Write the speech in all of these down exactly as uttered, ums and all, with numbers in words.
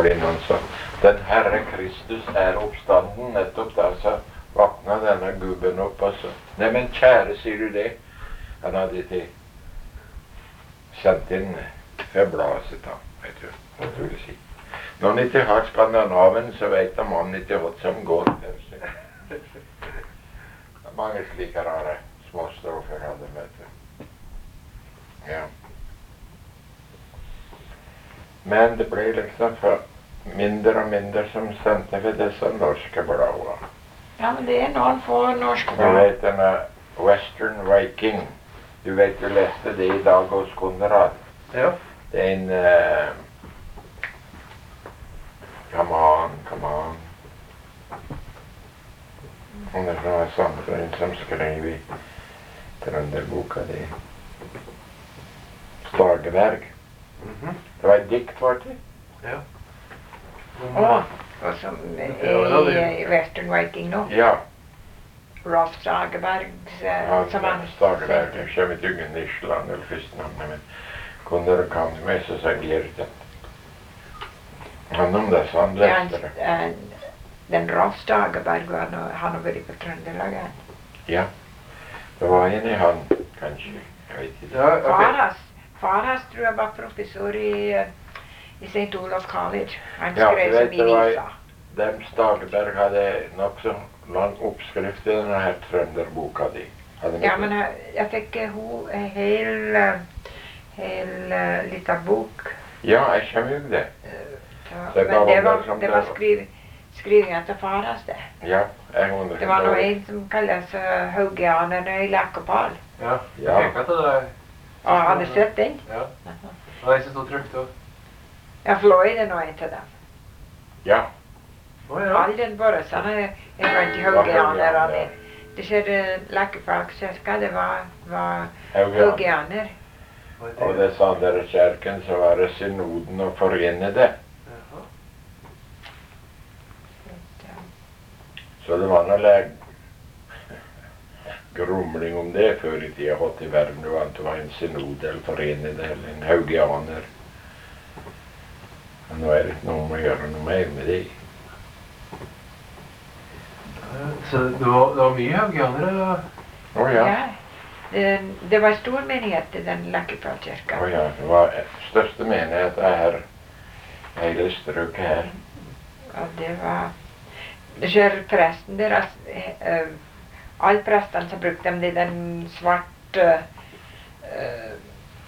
går inn og sa, den Herre Kristus er oppstanden. Nettopp da så vakna denne gubben opp og så, nei, men kjære, sier du det? Han hadde ikke sendt inn febladet sitt, vet du, hva du vil si. Når han ikke har Skandinaven, så vet han man ikke hva som går for seg. Det er mange slike rare småstrofer hadde, vet du. Ja. Men det ble liksom for mindre og mindre som sendte ved disse norske bladene. Ja, men det er noen få norske Du blad. vet denne Western Viking. Du vet du leste det i dag hos Konrad. Ja. Det er en uh, Come on, come on. Hun er fra Sandrøy som skrev i trønderboka di. Stageberg. Mhm. Det var et dikt, var det? Ja. Åh, og som er i, i Western Viking nå. Ja. Rolf Stagebergs, eh, Han, som han Stageberg. Jeg kommer ikke unge Nisland eller førstenavnet, men Konrad kom til meg, så sa Gert at han om det, så han Ja, han, leste det. eh, den Rolf Stageberg, han, har- han har vært på Trøndelag. han. Ja. Det var en i han, kanskje. Jeg vet ikke. Ja, Far ok. hans, far hans tror jeg var professor i, eh, i Saint Olaf College. Han Ja, skrev du som vet, i det var- visa. Dem Stageberg hadde nokså lang oppskrift i denne her trønderboka di. Hadde Ja, de- men jeg, jeg fikk eh, ho, en hel, eh, hel uh, liten bok. Ja, jeg kommer jo det. Så, Det er men bare det om var, det som det var det- skriv, skrivinga til far hans, det. Ja, jeg undrer. Det var noe en som kalles uh, Haugianerne i Lekopal. Ja. Ja. Jeg fikk at det Og jeg hadde sett den. Ja. Og jeg synes det var trygt også. Jeg fløy det nå en til dem. Ja. Å ja. All den borrelsene er blant Ja, haugianerne. haugianere. Det ser uh, Lekopalkirka, det var, var Haugian. haugianer. Var det Og det? disse andre kjerken så var det synoden og forenede. Jaha. Så det var noe leg... grumling om det før i tida hatt i verden. Det var at det var en synode eller forenede eller en haugianer. Men nå er det ikke noe om å gjøre noe mer med det. Ja, Så det var, det var mye haugianere da? Å ja. Ja. Det, det var stor menighet i den Lekopalkirka. Å ja. Det var største menighet her. Hele strøket her. Og det var Det ser presten deres uh, Alle prestene så brukte de den svarte uh,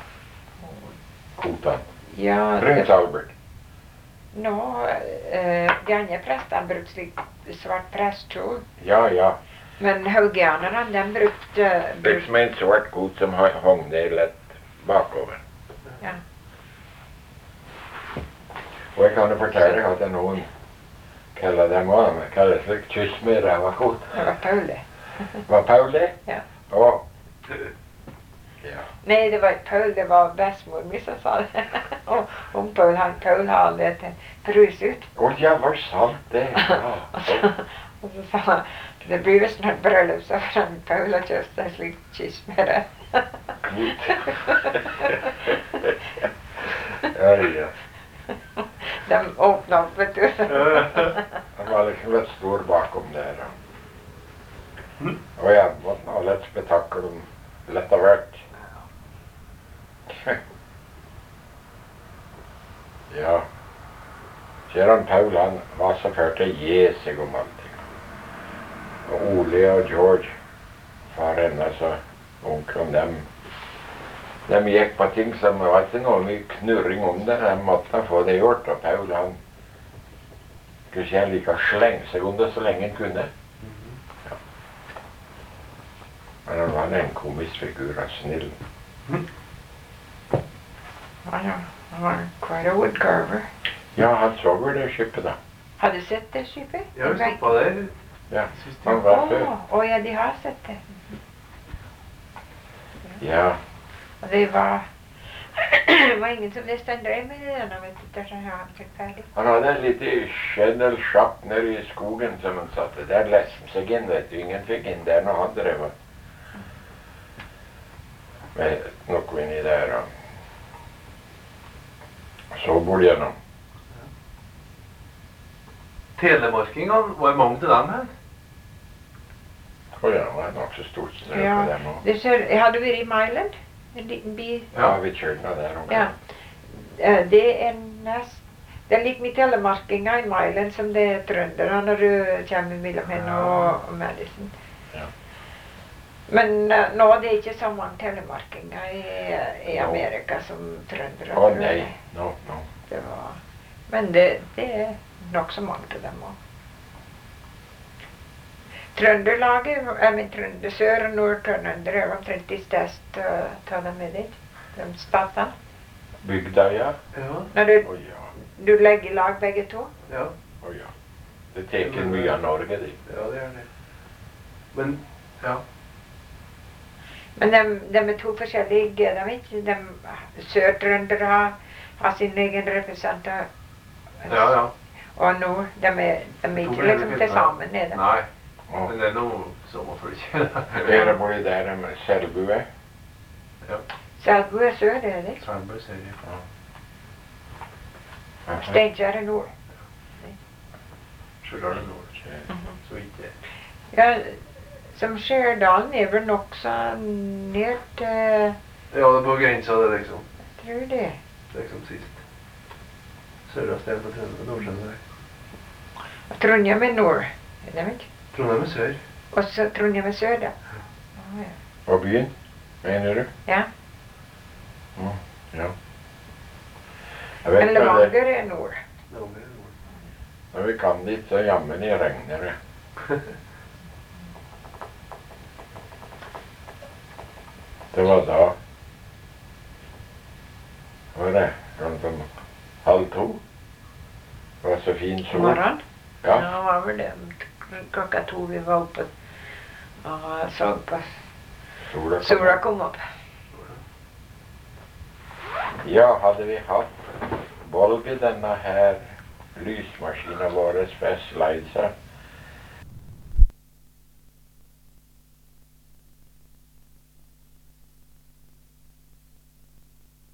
Kotan. Ja, Prins det, Albert. nå uh, de andre prestene brukte slik svart prestkjole. Ja, ja. Men haugianerne, de brukte, brukte Liksom en svart kot som ha- hang ned lett bakover. Ja. Og jeg kan jo fortelle at det er noen kaller dem også, men kaller slik kyss med ræva kot. Det var Pauli. Var Paul det? Ja. Å. Ja. Nei, det var ikke Paul, det var bestemor mi som sa det. Og om Paul, han Paul har aldri til prus ut. Å ja, var sant det? Ja. Og så, og så sa han, det blir visst noe bryllup, så får han Paul og kjøste en slik kyss med det. Kot. Ja, ja. De åpna opp, vet du. Han var liksom litt stor bakom der. da. Og ja, måtte ha litt spetakkel om litt av hvert. Ja. Ser han Paul, han var så før til å gi seg om allting. Og Ole og George, far hennes og onkelen dem, de gikk på ting som det var ikke noe mye knurring om det. De måtte få det gjort, og Paul han skulle ikke han like å slenge seg om det så lenge han kunne. Ja. Men han var en komisk figur, og snill. Ja, ja, han var quite a woodcarver. Ja, han så vel det skipet da. Har du sett det skipet? Jeg har stått på der. Ja, Sist han jeg- var Å, før. å ja, de har sett det. Ja, Og det var, det var ingen som visste han drev med det da, vet du, dersom han fikk ferdig. han hadde et lite kjennelsjapp nede i skogen som han satte. Der leste han seg inn, vet du. Ingen fikk inn der når han drev med noe inni der. Og så bor gjennom. telemarkingene, var mange til dem her? Og ja, det var nok så stort strøk Ja, på dem også. det ser, jeg hadde vært i Mailand, en liten by. Ja, vi kjørte nå der omkring. Ja. Eh, Det er nest, det er like mye telemarkinger i Mailand som det er trøndere når du kommer mellom henne og, og Madison. Ja. Men eh, nå er det ikke så mange telemarkinger i, i Nå. Amerika som trøndere. Å tror jeg. nei, nå, nå. Det var, men det, det er nok så mange til dem også. Trøndelaget, jeg mener Trønder, Sør- og Nord-Trønder er omtrent de største uh, ta dem med dit, de statene. Bygda, ja. Ja, Når du, Å ja, du legger i lag begge to. ja, å ja. Det teker mye av Norge, det. ja det er det. Men, ja. Men de, de er to forskjellige, de er ikke, de Sør-Trøndere har, har sin egen representant, Ja, ja. og Nord, de er, de er ikke liksom til sammen, er det? Nei, Og men det er noe sommerfølge. dere bor der med Selbue. Ja, Selbu er sør, det er det. Sandberg ser jeg. Aha. Steinkjer er nord. Stjørdal er nord, så vidt det. Ja, som Skjerdalen er vel nokså ned til, Ja, det er på grensa det liksom. jeg tror det. Det er liksom sist. Sørøst er på Trøndelag, Nord-Trøndelag. Og Trondheim er nord, er det ikke? Trondheim er sør. Og så Trondheim er sør, da. Å, ja. Og byen, mener du? Ja, Mm, ja. Jeg vet men hva det Levanger er nord. Levanger er nord. Når vi kan dit, så jammen i regner det. Det var da Hva var det? Rundt om halv to. Det var så fin På sol. morgenen. Ja. Ja, var vel det klokka to vi var oppe og så på Sola kom sola opp. kom opp. Ja, hadde vi hatt Volvo, denne her lysmaskinen vår, Specializer,